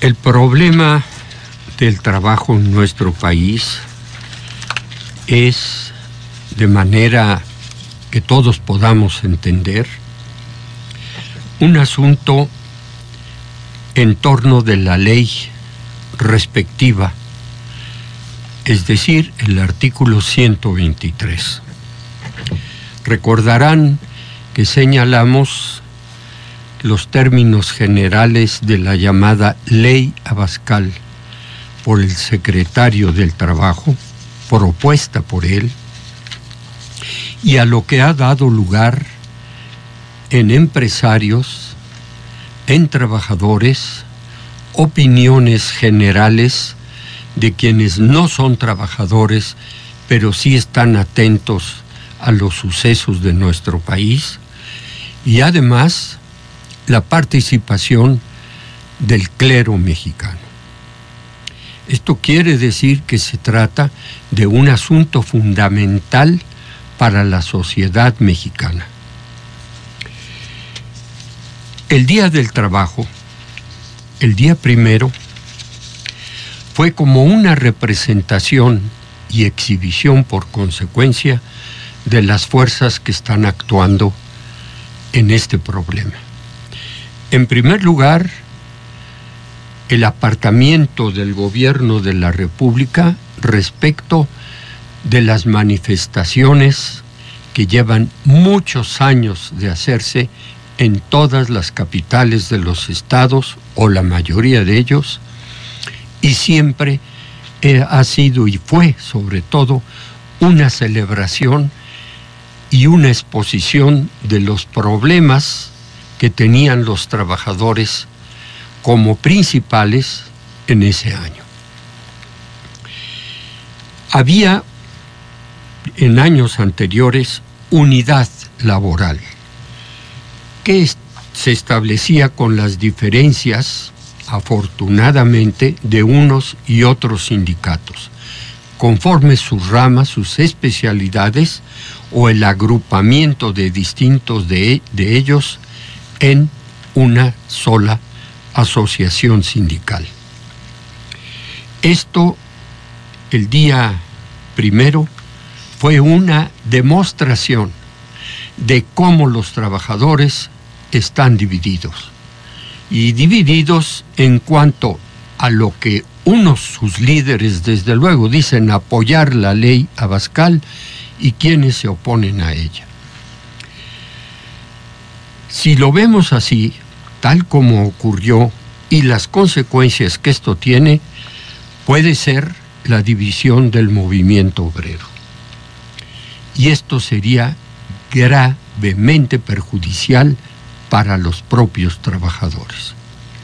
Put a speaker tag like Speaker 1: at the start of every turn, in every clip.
Speaker 1: El problema del trabajo en nuestro país es, de manera que todos podamos entender, un asunto en torno de la ley respectiva, es decir, el artículo 123. Recordarán que señalamos los términos generales de la llamada Ley Abascal por el secretario del Trabajo, propuesta por él, y a lo que ha dado lugar en empresarios, en trabajadores, opiniones generales de quienes no son trabajadores, pero sí están atentos a los sucesos de nuestro país, y además la participación del clero mexicano. Esto quiere decir que se trata de un asunto fundamental para la sociedad mexicana. El Día del Trabajo, el día primero, fue como una representación y exhibición por consecuencia de las fuerzas que están actuando en este problema. En primer lugar, el apartamiento del gobierno de la República respecto de las manifestaciones que llevan muchos años de hacerse en todas las capitales de los estados, o la mayoría de ellos, y siempre ha sido y fue, sobre todo, una celebración y una exposición de los problemas que tenían los trabajadores como principales en ese año. Había en años anteriores unidad laboral que se establecía con las diferencias, afortunadamente, de unos y otros sindicatos, conforme sus ramas, sus especialidades o el agrupamiento de distintos de ellos en una sola asociación sindical. Esto, el día primero, fue una demostración de cómo los trabajadores están divididos. Y divididos en cuanto a lo que sus líderes, desde luego, dicen apoyar la ley Abascal y quienes se oponen a ella. Si lo vemos así, tal como ocurrió, y las consecuencias que esto tiene, puede ser la división del movimiento obrero. Y esto sería gravemente perjudicial para los propios trabajadores.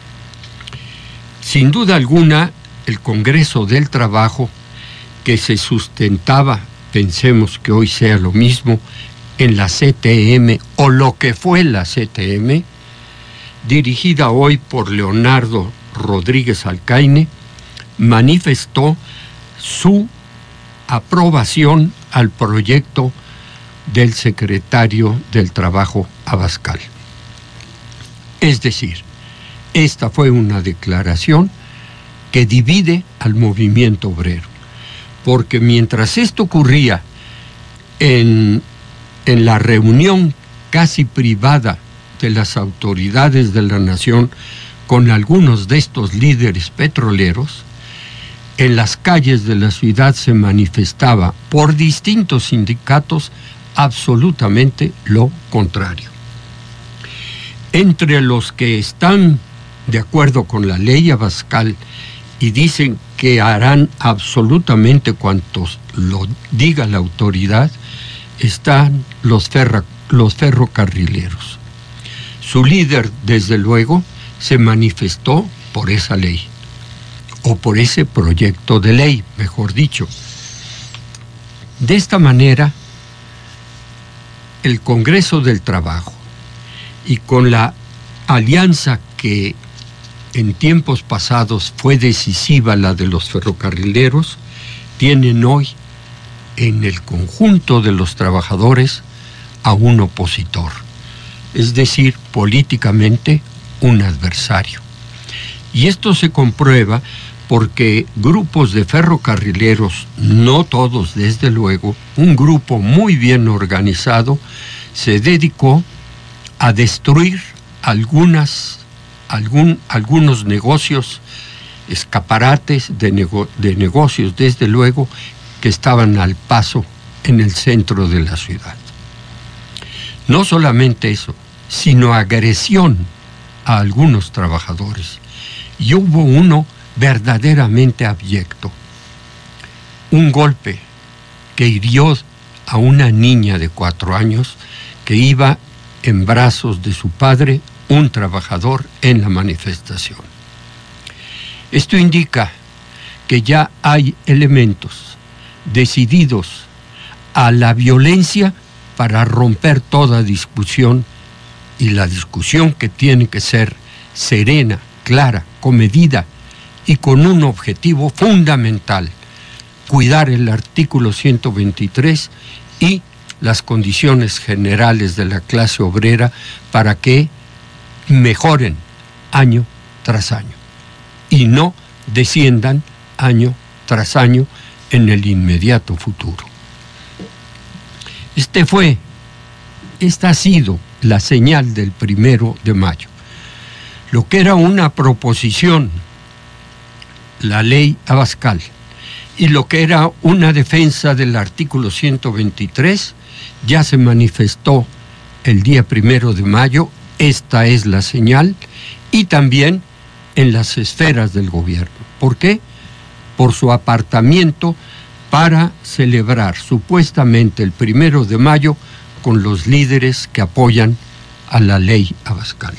Speaker 1: Sin duda alguna, el Congreso del Trabajo, que se sustentaba, pensemos que hoy sea lo mismo, en la CTM, o lo que fue la CTM, dirigida hoy por Leonardo Rodríguez Alcaine, manifestó su aprobación al proyecto del secretario del Trabajo Abascal. Es decir, esta fue una declaración que divide al movimiento obrero, porque mientras esto ocurría en la reunión casi privada de las autoridades de la nación con algunos de estos líderes petroleros, en las calles de la ciudad se manifestaba por distintos sindicatos absolutamente lo contrario. Entre los que están de acuerdo con la ley Abascal y dicen que harán absolutamente cuantos lo diga la autoridad, están los ferrocarrileros. Su líder, desde luego, se manifestó por esa ley, o por ese proyecto de ley, mejor dicho. De esta manera, el Congreso del Trabajo, y con la alianza que en tiempos pasados fue decisiva, la de los ferrocarrileros, tienen hoy en el conjunto de los trabajadores a un opositor, es decir, políticamente un adversario. Y esto se comprueba porque grupos de ferrocarrileros, no todos desde luego, un grupo muy bien organizado, se dedicó a destruir algunos negocios, escaparates de negocios, desde luego, que estaban al paso en el centro de la ciudad. No solamente eso, sino agresión a algunos trabajadores. Y hubo uno verdaderamente abyecto. Un golpe que hirió a una niña de 4 años que iba en brazos de su padre, un trabajador, en la manifestación. Esto indica que ya hay elementos decididos a la violencia para romper toda discusión, y la discusión que tiene que ser serena, clara, comedida y con un objetivo fundamental: cuidar el artículo 123 y las condiciones generales de la clase obrera para que mejoren año tras año y no desciendan año tras año en el inmediato futuro. Esta ha sido la señal del 1 de mayo. Lo que era una proposición, la ley Abascal, y lo que era una defensa del artículo 123, ya se manifestó el día 1 de mayo. Esta es la señal, y también en las esferas del gobierno. ¿Por qué? Por su apartamiento para celebrar supuestamente el 1 de mayo con los líderes que apoyan a la ley Abascal.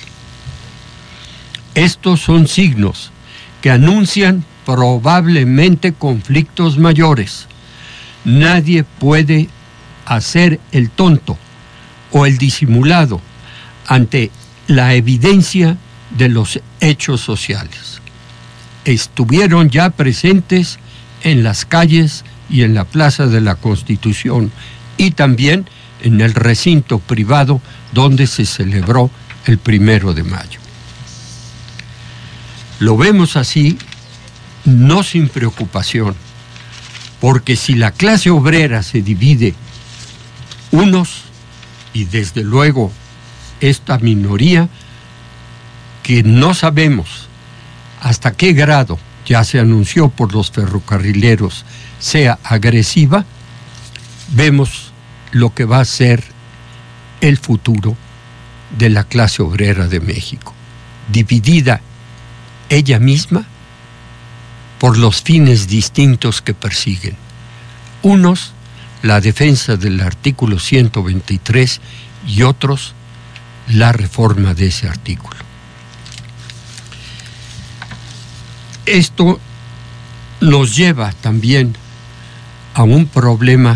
Speaker 1: Estos son signos que anuncian probablemente conflictos mayores. Nadie puede hacer el tonto o el disimulado ante la evidencia de los hechos sociales. Estuvieron ya presentes en las calles y en la Plaza de la Constitución, y también en el recinto privado donde se celebró el 1 de mayo. Lo vemos así, no sin preocupación, porque si la clase obrera se divide, unos, y desde luego esta minoría, que no sabemos hasta qué grado, ya se anunció por los ferrocarrileros, sea agresiva, vemos lo que va a ser el futuro de la clase obrera de México, dividida ella misma por los fines distintos que persiguen. Unos, la defensa del artículo 123, y otros, la reforma de ese artículo. Esto nos lleva también a un problema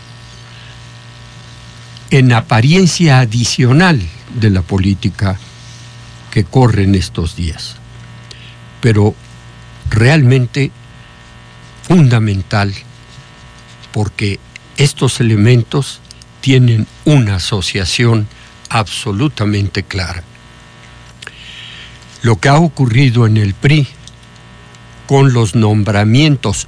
Speaker 1: en apariencia adicional de la política que corre en estos días, pero realmente fundamental, porque estos elementos tienen una asociación absolutamente clara. Lo que ha ocurrido en el PRI con los nombramientos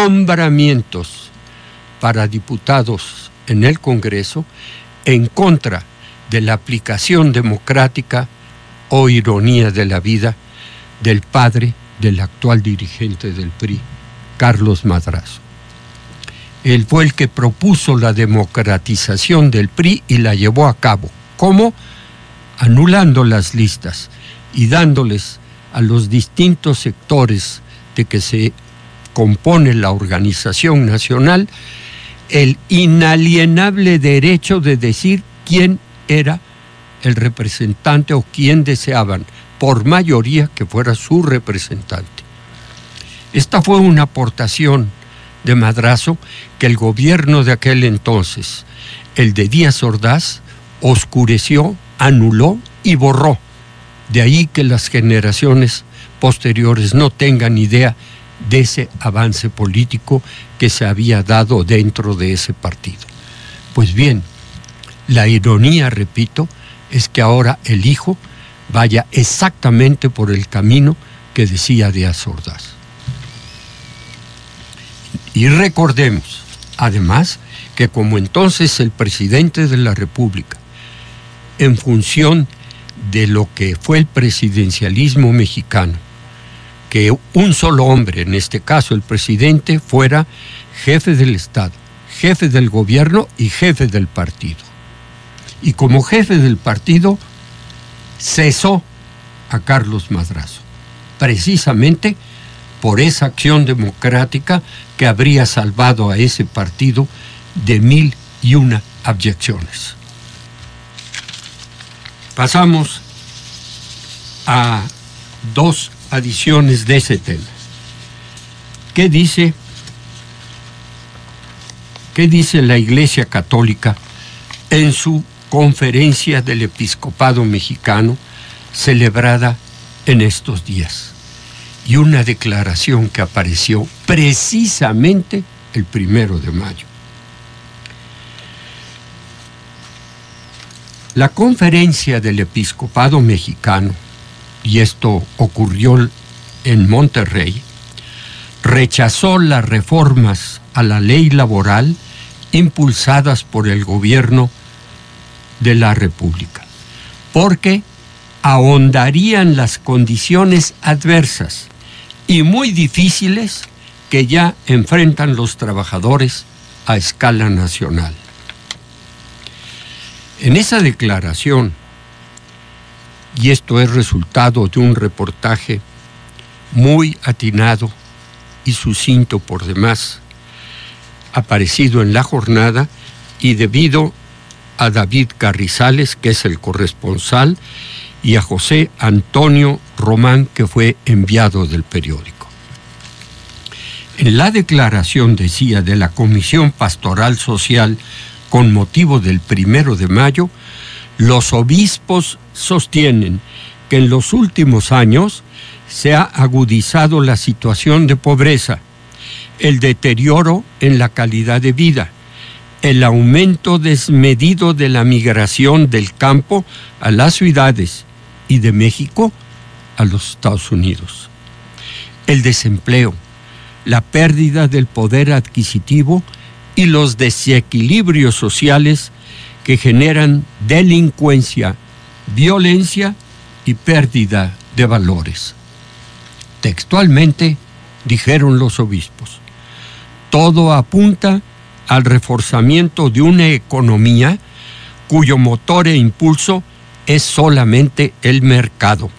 Speaker 1: para diputados en el Congreso, en contra de la aplicación democrática, o ironía de la vida, del padre del actual dirigente del PRI, Carlos Madrazo. Él fue el que propuso la democratización del PRI y la llevó a cabo. ¿Cómo? Anulando las listas y dándoles a los distintos sectores de que se compone la organización nacional el inalienable derecho de decir quién era el representante o quién deseaban, por mayoría, que fuera su representante. Esta fue una aportación de Madrazo que el gobierno de aquel entonces, el de Díaz Ordaz, oscureció, anuló y borró. De ahí que las generaciones posteriores no tengan idea de ese avance político que se había dado dentro de ese partido. Pues bien, la ironía, repito, es que ahora el hijo vaya exactamente por el camino que decía Díaz Ordaz. Y recordemos, además, que como entonces el presidente de la República, en función de lo que fue el presidencialismo mexicano, que un solo hombre, en este caso el presidente, fuera jefe del Estado, jefe del gobierno y jefe del partido. Y como jefe del partido, cesó a Carlos Madrazo, precisamente por esa acción democrática que habría salvado a ese partido de 1001 abyecciones. Pasamos a dos adiciones de ese tema. ¿Qué dice la Iglesia Católica en su conferencia del Episcopado Mexicano celebrada en estos días? Y una declaración que apareció precisamente el 1 de mayo. La conferencia del Episcopado Mexicano, y esto ocurrió en Monterrey, rechazó las reformas a la ley laboral impulsadas por el gobierno de la República, porque ahondarían las condiciones adversas y muy difíciles que ya enfrentan los trabajadores a escala nacional. En esa declaración, y esto es resultado de un reportaje muy atinado y sucinto por demás, aparecido en La Jornada, y debido a David Carrizales, que es el corresponsal, y a José Antonio Román, que fue enviado del periódico. En la declaración, decía, de la Comisión Pastoral Social con motivo del 1 de mayo, los obispos sostienen que en los últimos años se ha agudizado la situación de pobreza, el deterioro en la calidad de vida, el aumento desmedido de la migración del campo a las ciudades y de México a los Estados Unidos, el desempleo, la pérdida del poder adquisitivo y los desequilibrios sociales que generan delincuencia, violencia y pérdida de valores. Textualmente, dijeron los obispos, todo apunta al reforzamiento de una economía cuyo motor e impulso es solamente el mercado.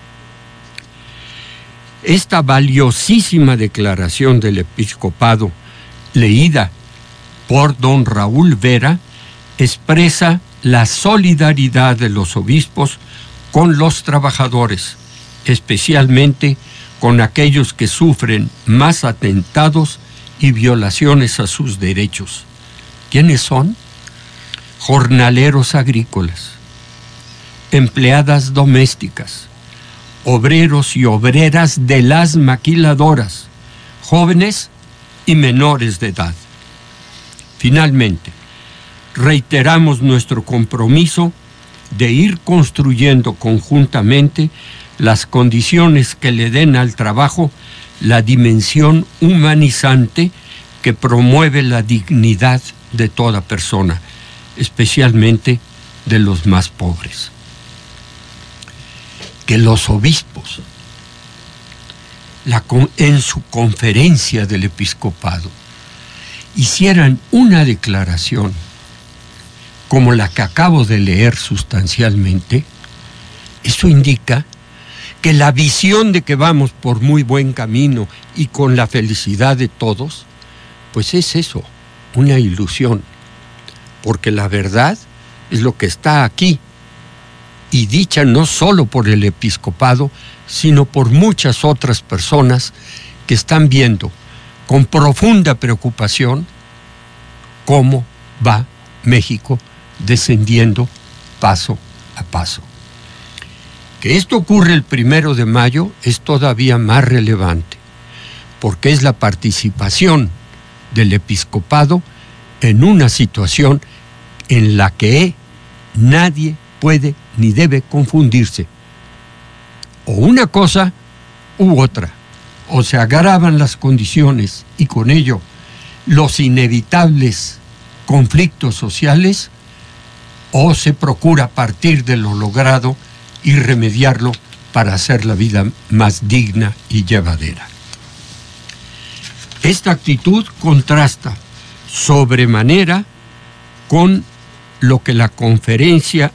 Speaker 1: Esta valiosísima declaración del episcopado, leída por don Raúl Vera, expresa la solidaridad de los obispos con los trabajadores, especialmente con aquellos que sufren más atentados y violaciones a sus derechos. ¿Quiénes son? Jornaleros agrícolas, empleadas domésticas, obreros y obreras de las maquiladoras, jóvenes y menores de edad. Finalmente, reiteramos nuestro compromiso de ir construyendo conjuntamente las condiciones que le den al trabajo la dimensión humanizante que promueve la dignidad de toda persona, especialmente de los más pobres. Que los obispos, en su conferencia del episcopado, hicieran una declaración como la que acabo de leer sustancialmente, eso indica que la visión de que vamos por muy buen camino y con la felicidad de todos, pues es eso, una ilusión, porque la verdad es lo que está aquí, y dicha no solo por el episcopado, sino por muchas otras personas que están viendo con profunda preocupación cómo va México descendiendo paso a paso. Que esto ocurre el 1 de mayo es todavía más relevante, porque es la participación del episcopado en una situación en la que nadie puede ni debe confundirse. O una cosa u otra. O se agravan las condiciones y con ello los inevitables conflictos sociales, o se procura partir de lo logrado y remediarlo para hacer la vida más digna y llevadera. Esta actitud contrasta sobremanera con lo que la conferencia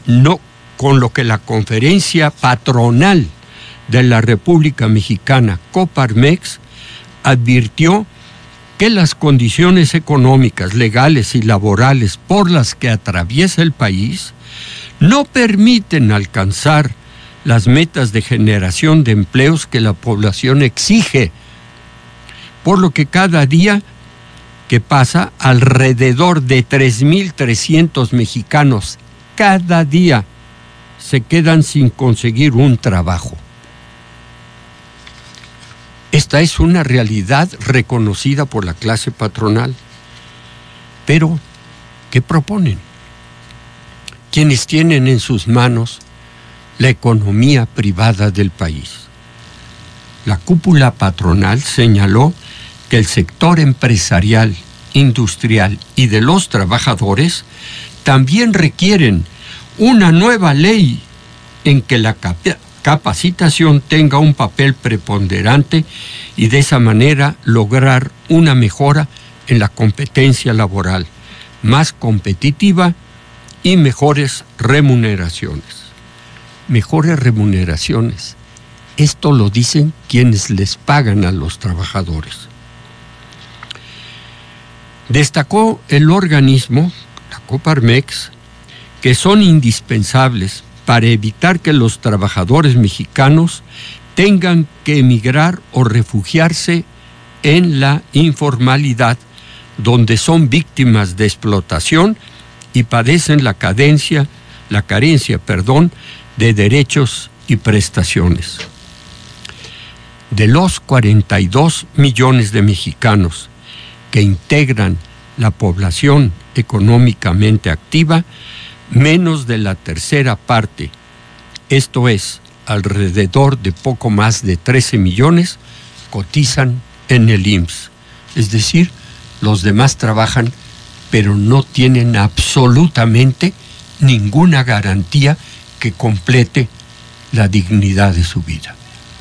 Speaker 1: patronal de la República Mexicana, Coparmex, advirtió que las condiciones económicas, legales y laborales por las que atraviesa el país no permiten alcanzar las metas de generación de empleos que la población exige, por lo que cada día que pasa, alrededor de 3,300 mexicanos cada día se quedan sin conseguir un trabajo. Esta es una realidad reconocida por la clase patronal. Pero, ¿qué proponen? Quienes tienen en sus manos la economía privada del país. La cúpula patronal señaló que el sector empresarial, industrial y de los trabajadores también requieren una nueva ley en que la capacitación tenga un papel preponderante y de esa manera lograr una mejora en la competencia laboral, más competitiva y mejores remuneraciones. Mejores remuneraciones. Esto lo dicen quienes les pagan a los trabajadores. Destacó el organismo, la Coparmex, que son indispensables para evitar que los trabajadores mexicanos tengan que emigrar o refugiarse en la informalidad, donde son víctimas de explotación y padecen la carencia de derechos y prestaciones. De los 42 millones de mexicanos que integran la población económicamente activa, menos de la tercera parte, esto es, alrededor de poco más de 13 millones, cotizan en el IMSS. Es decir, los demás trabajan, pero no tienen absolutamente ninguna garantía que complete la dignidad de su vida.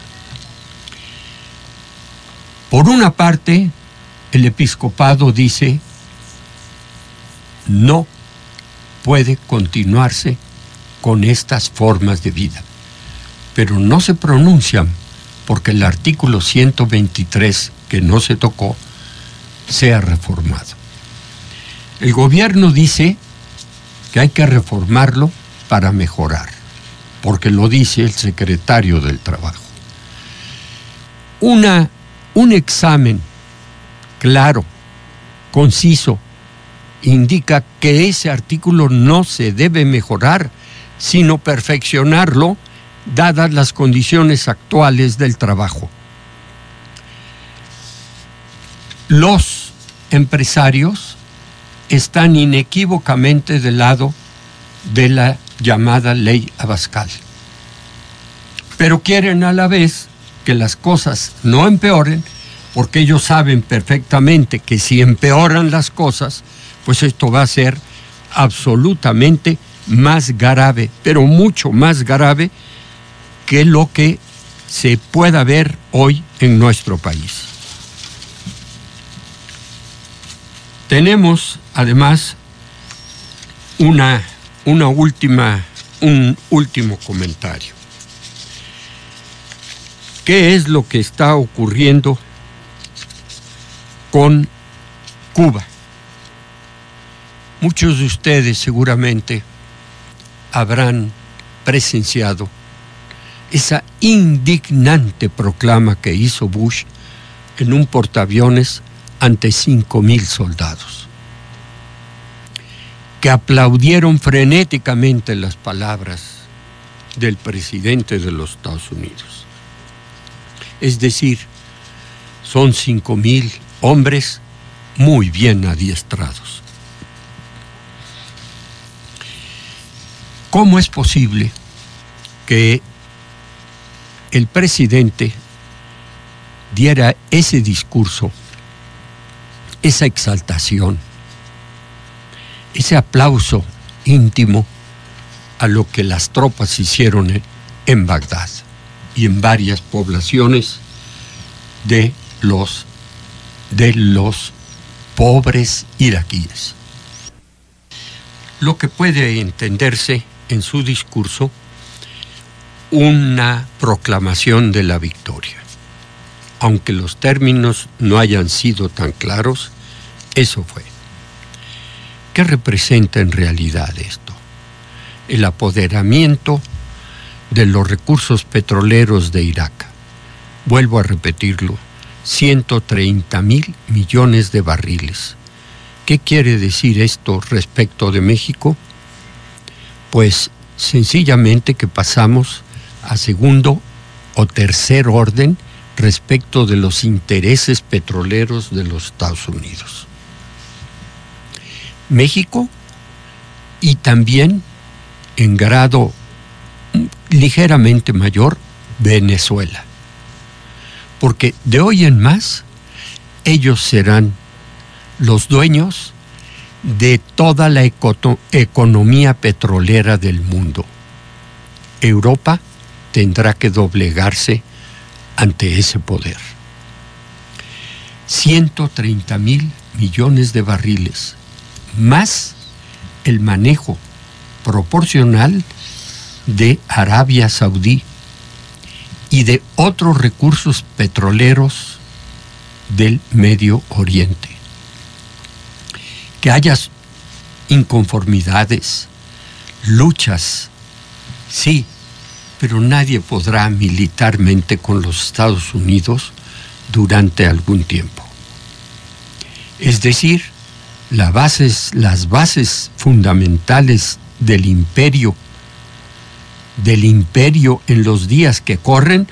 Speaker 1: Por una parte, el episcopado dice, no puede continuarse con estas formas de vida, pero no se pronuncian porque el artículo 123, que no se tocó, sea reformado. El gobierno dice que hay que reformarlo para mejorar, porque lo dice el secretario del Trabajo. Un examen claro, conciso, indica que ese artículo no se debe mejorar, sino perfeccionarlo, dadas las condiciones actuales del trabajo. Los empresarios están inequívocamente del lado de la llamada Ley Abascal, pero quieren a la vez que las cosas no empeoren, porque ellos saben perfectamente que si empeoran las cosas, pues esto va a ser absolutamente más grave, pero mucho más grave que lo que se pueda ver hoy en nuestro país. Tenemos además un último comentario. ¿Qué es lo que está ocurriendo con Cuba? Muchos de ustedes seguramente habrán presenciado esa indignante proclama que hizo Bush en un portaaviones ante 5,000 soldados, que aplaudieron frenéticamente las palabras del presidente de los Estados Unidos. Es decir, son 5,000 hombres muy bien adiestrados. ¿Cómo es posible que el presidente diera ese discurso, esa exaltación, ese aplauso íntimo a lo que las tropas hicieron en Bagdad y en varias poblaciones de los pobres iraquíes. Lo que puede entenderse en su discurso una proclamación de la victoria. Aunque los términos no hayan sido tan claros, eso fue. ¿Qué representa en realidad esto? El apoderamiento de los recursos petroleros de Irak. Vuelvo a repetirlo, 130,000 millones de barriles. ¿Qué quiere decir esto respecto de México? Pues sencillamente que pasamos a segundo o tercer orden respecto de los intereses petroleros de los Estados Unidos. México, y también en grado ligeramente mayor, Venezuela. Porque de hoy en más, ellos serán los dueños de toda la economía petrolera del mundo. Europa tendrá que doblegarse ante ese poder. 130,000 millones de barriles, más el manejo proporcional de Arabia Saudí y de otros recursos petroleros del Medio Oriente. Que haya inconformidades, luchas, sí, pero nadie podrá militarmente con los Estados Unidos durante algún tiempo. Es decir, las bases fundamentales del imperio en los días que corren,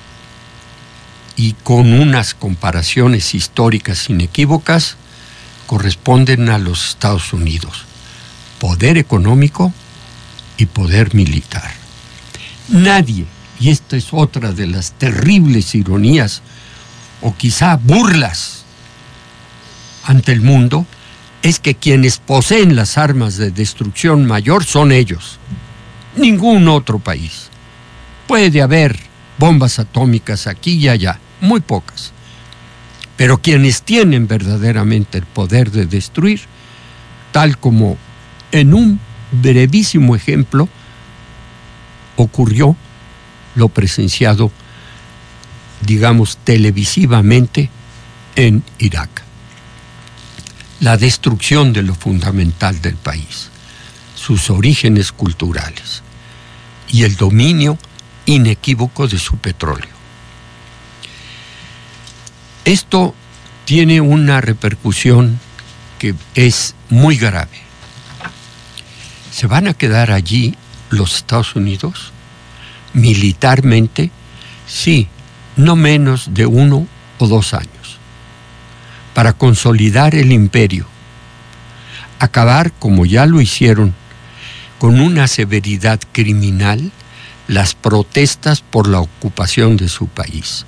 Speaker 1: y con unas comparaciones históricas inequívocas, corresponden a los Estados Unidos: poder económico y poder militar. Nadie, y esta es otra de las terribles ironías o quizá burlas ante el mundo, es que quienes poseen las armas de destrucción mayor son ellos, ningún otro país. Puede haber bombas atómicas aquí y allá, muy pocas, pero quienes tienen verdaderamente el poder de destruir, tal como en un brevísimo ejemplo ocurrió, lo presenciado, digamos, televisivamente en Irak. La destrucción de lo fundamental del país, sus orígenes culturales y el dominio inequívoco de su petróleo. Esto tiene una repercusión que es muy grave. ¿Se van a quedar allí los Estados Unidos? Militarmente, sí, no menos de 1 o 2 años, para consolidar el imperio, acabar, como ya lo hicieron, con una severidad criminal, las protestas por la ocupación de su país.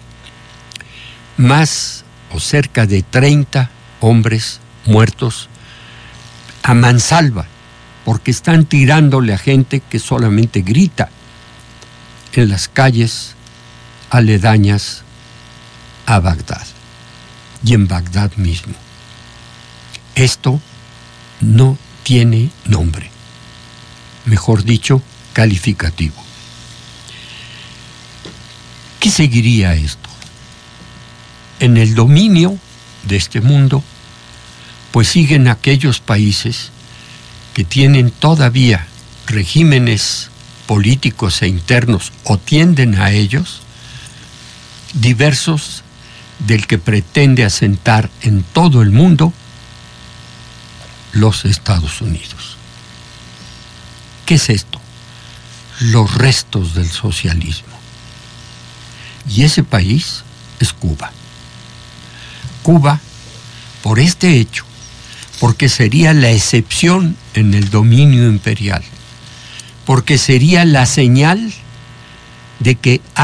Speaker 1: Más o cerca de 30 hombres muertos a mansalva, porque están tirándole a gente que solamente grita en las calles aledañas a Bagdad y en Bagdad mismo. Esto no tiene nombre, mejor dicho, calificativo. ¿Qué seguiría esto? En el dominio de este mundo, pues siguen aquellos países que tienen todavía regímenes políticos e internos, o tienden a ellos, diversos del que pretende asentar en todo el mundo los Estados Unidos. ¿Qué es esto? Los restos del socialismo. Y ese país es Cuba. Cuba, por este hecho, porque sería la excepción en el dominio imperial, porque sería la señal de que hay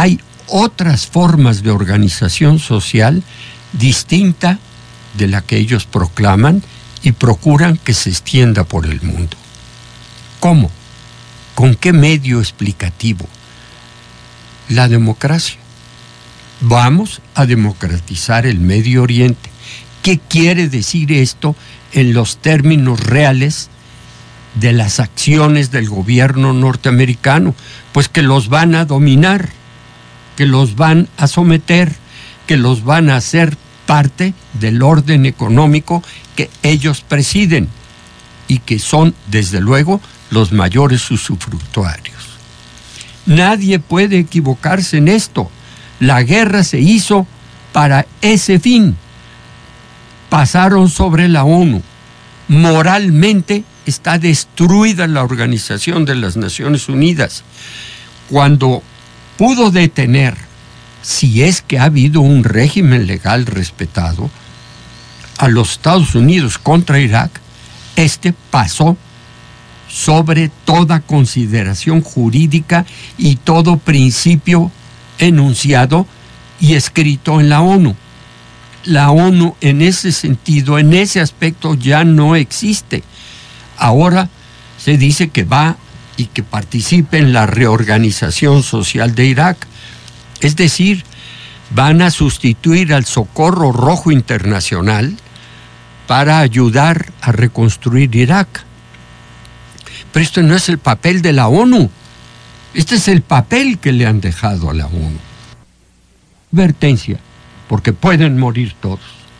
Speaker 1: otras formas de organización social distinta de la que ellos proclaman y procuran que se extienda por el mundo. ¿Cómo? ¿Con qué medio explicativo? La democracia. Vamos a democratizar el Medio Oriente. ¿Qué quiere decir esto en los términos reales de las acciones del gobierno norteamericano? Pues que los van a dominar, que los van a someter, que los van a hacer parte del orden económico que ellos presiden y que son, desde luego, los mayores usufructuarios. Nadie puede equivocarse en esto. La guerra se hizo para ese fin. Pasaron sobre la ONU. Moralmente está destruida la Organización de las Naciones Unidas. Cuando pudo detener, si es que ha habido un régimen legal respetado, a los Estados Unidos contra Irak, este pasó sobre toda consideración jurídica y todo principio enunciado y escrito en la ONU. La ONU en ese sentido, en ese aspecto ya no existe. Ahora se dice que va y que participe en la reorganización social de Irak. Es decir, van a sustituir al Socorro Rojo Internacional para ayudar a reconstruir Irak. Pero esto no es el papel de la ONU. Este es el papel que le han dejado a la ONU. Advertencia, porque pueden morir todos.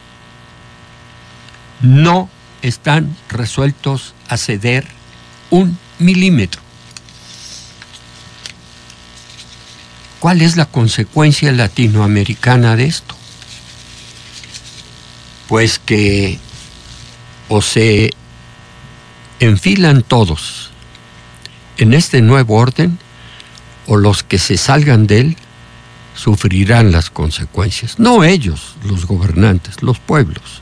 Speaker 1: No están resueltos a ceder 1 milímetro. ¿Cuál es la consecuencia latinoamericana de esto? Pues que o se enfilan todos en este nuevo orden, o los que se salgan de él sufrirán las consecuencias. No ellos, los gobernantes, los pueblos.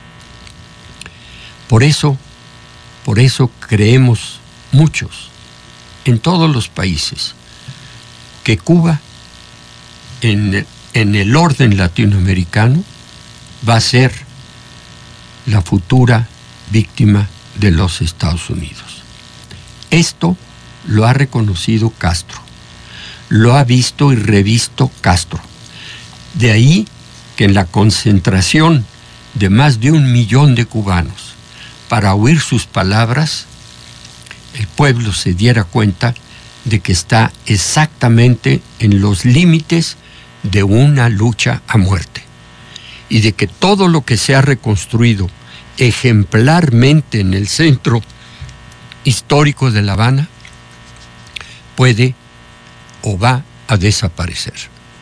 Speaker 1: Por eso creemos muchos, en todos los países, que Cuba, en el orden latinoamericano, va a ser la futura víctima de los Estados Unidos. Esto lo ha reconocido Castro, lo ha visto y revisto Castro. De ahí que en la concentración de más de 1 millón de cubanos para oír sus palabras, el pueblo se diera cuenta de que está exactamente en los límites de una lucha a muerte y de que todo lo que se ha reconstruido ejemplarmente en el centro histórico de La Habana puede o va a desaparecer.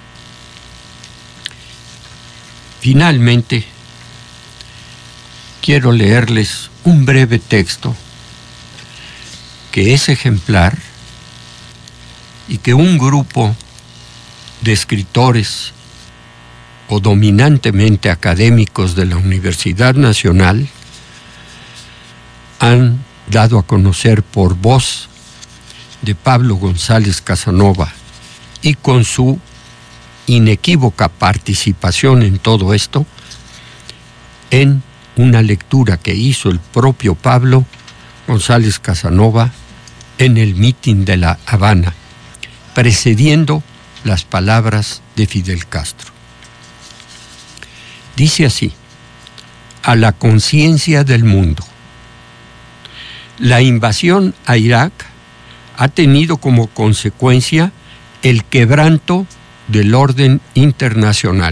Speaker 1: Finalmente, quiero leerles un breve texto que es ejemplar y que un grupo de escritores o dominantemente académicos de la Universidad Nacional han dado a conocer por voz de Pablo González Casanova, y con su inequívoca participación en todo esto, en una lectura que hizo el propio Pablo González Casanova en el mitin de La Habana, precediendo las palabras de Fidel Castro. Dice así: a la conciencia del mundo. La invasión a Irak ha tenido como consecuencia el quebranto del orden internacional.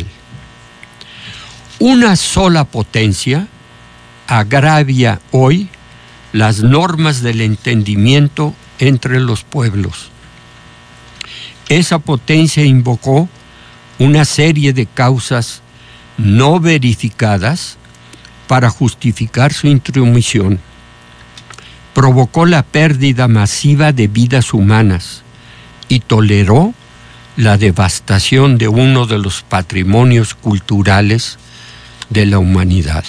Speaker 1: Una sola potencia agravia hoy las normas del entendimiento entre los pueblos. Esa potencia invocó una serie de causas no verificadas para justificar su intromisión. Provocó la pérdida masiva de vidas humanas y toleró la devastación de uno de los patrimonios culturales de la humanidad.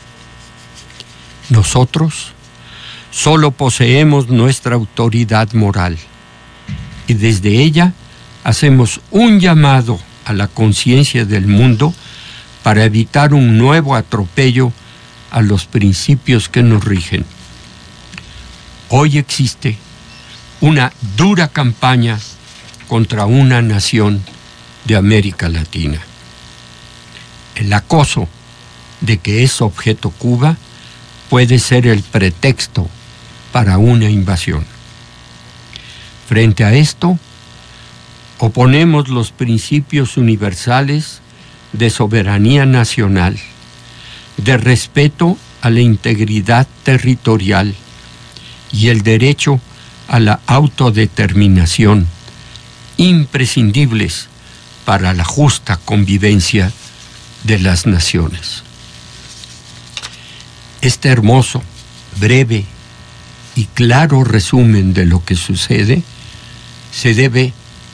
Speaker 1: Nosotros solo poseemos nuestra autoridad moral y desde ella hacemos un llamado a la conciencia del mundo para evitar un nuevo atropello a los principios que nos rigen. Hoy existe una dura campaña contra una nación de América Latina. El acoso de que es objeto Cuba puede ser el pretexto para una invasión. Frente a esto, oponemos los principios universales de soberanía nacional, de respeto a la integridad territorial y el derecho a la autodeterminación, imprescindibles para la justa convivencia de las naciones. Este hermoso, breve y claro resumen de lo que sucede se debe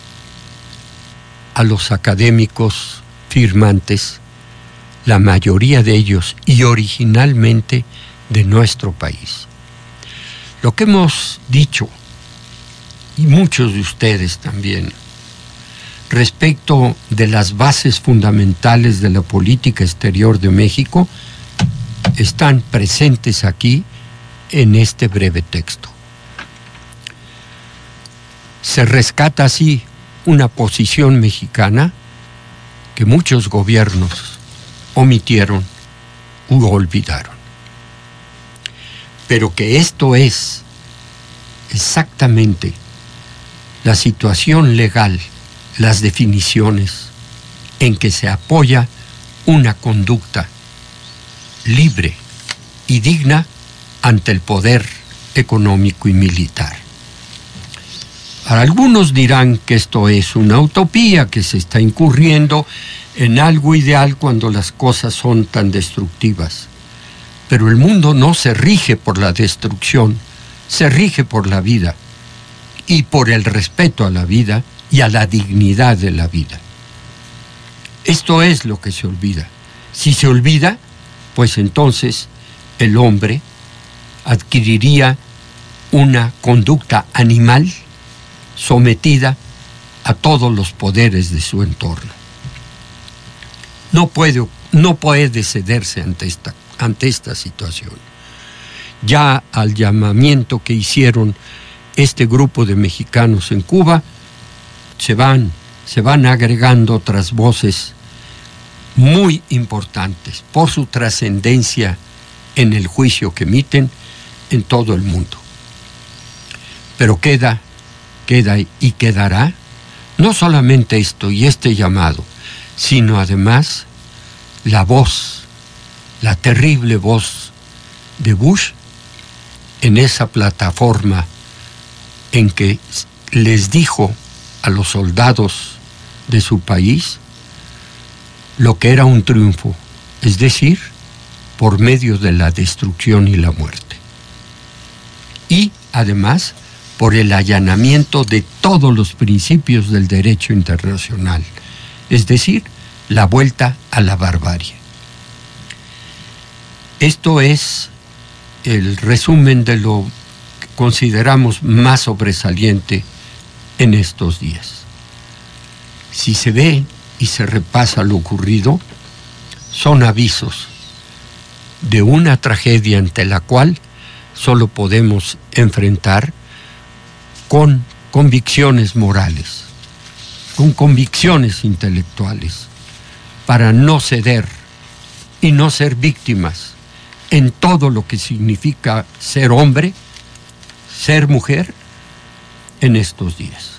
Speaker 1: a los académicos firmantes, la mayoría de ellos y originalmente de nuestro país. Lo que hemos dicho, y muchos de ustedes también, respecto de las bases fundamentales de la política exterior de México, están presentes aquí en este breve texto. Se rescata así una posición mexicana que muchos gobiernos omitieron u olvidaron. Pero que esto es exactamente la situación legal, las definiciones en que se apoya una conducta libre y digna ante el poder económico y militar. Para algunos dirán que esto es una utopía, que se está incurriendo en algo ideal cuando las cosas son tan destructivas. Pero el mundo no se rige por la destrucción, se rige por la vida y por el respeto a la vida y a la dignidad de la vida. Esto es lo que se olvida. Si se olvida, pues entonces el hombre adquiriría una conducta animal sometida a todos los poderes de su entorno. No puede cederse ante esta situación. Ya al llamamiento que hicieron este grupo de mexicanos en Cuba, se van agregando otras voces muy importantes por su trascendencia en el juicio que emiten en todo el mundo. Pero queda y quedará no solamente esto y este llamado, sino además la voz, la terrible voz de Bush en esa plataforma en que les dijo a los soldados de su país lo que era un triunfo, es decir, por medio de la destrucción y la muerte. Y además por el allanamiento de todos los principios del derecho internacional, es decir, la vuelta a la barbarie. Esto es el resumen de lo que consideramos más sobresaliente en estos días. Si se ve y se repasa lo ocurrido, son avisos de una tragedia ante la cual solo podemos enfrentar con convicciones morales, con convicciones intelectuales, para no ceder y no ser víctimas en todo lo que significa ser hombre, ser mujer en estos días.